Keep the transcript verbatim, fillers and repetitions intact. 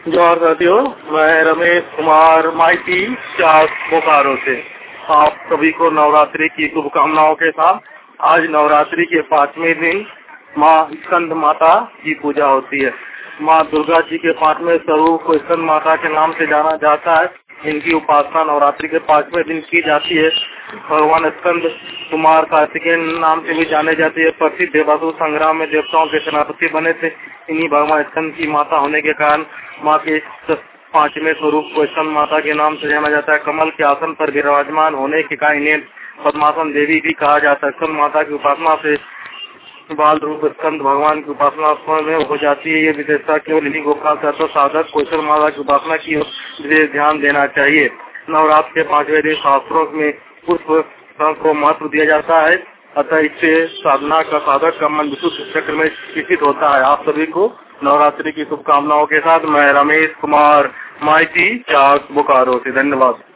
जोहार साथियों, मैं रमेश कुमार माइती चाक बोकारो से आप सभी को नवरात्रि की शुभकामनाओं के साथ आज नवरात्रि के पांचवें दिन माँ स्कंद माता की पूजा होती है। माँ दुर्गा जी के पांचवें स्वरूप को स्कंद माता के नाम से जाना जाता है। इनकी उपासना नवरात्रि के पांचवें दिन की जाती है। भगवान स्कंद कुमार कार्तिकेय नाम से भी जाने जाते हैं। प्रसिद्ध देवासुर संग्राम में देवताओं के सेनापति बने थे। इन्हीं भगवान स्कंद की माता होने के कारण माँ के पांचवें स्वरूप को स्कंद माता के नाम से जाना जाता है। कमल के आसन पर विराजमान होने के कारण इन्हें पद्मासन देवी भी कहा जाता है। स्कंद माता की उपासना से बाल रूप स्कंद भगवान की उपासना में हो जाती है। ये विशेषता केवल इन्हीं गोपाल तत्व साधक को स्कंद माता की उपासना की ओर विशेष ध्यान देना चाहिए। नवरात्र के पांचवें दिन शास्त्रों में पुष्प को महत्व दिया जाता है, अतः इससे साधना का साधक का मन विशुद्ध चक्र में स्थित होता है। आप सभी को नवरात्रि की शुभकामनाओं के साथ मैं रमेश कुमार माइती चाक बोकारो से धन्यवाद।